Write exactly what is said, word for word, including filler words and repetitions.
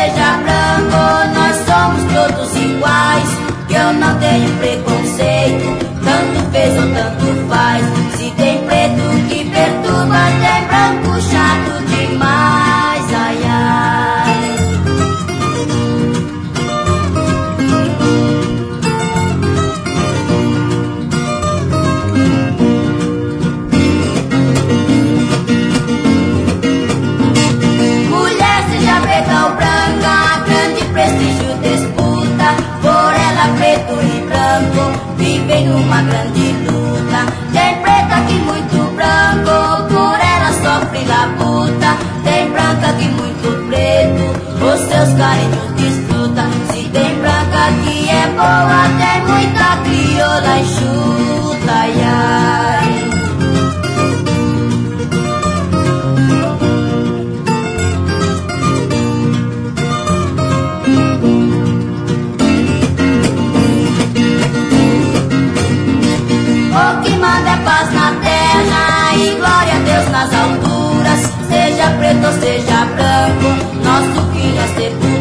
seja branco, nós somos todos iguais. Que eu não tenho preconceito, tanto fez ou tanto faz. Se tem preto que perturba, tem branco chato demais. Ai, ai. Mulher, seja preta ou branca, grande prestígio disputa. Por ela preto e branco vivem numa grande luta. Tem preta que muito branco, por ela sofre labuta. Tem branca que muito preto, os seus carinhos desfruta. Se tem branca que é boa, tem muita crioula enxuta. Ai, ai. O que manda é paz na terra e glória a Deus nas alturas. Seja preto ou seja branco, nosso filho é sepultura.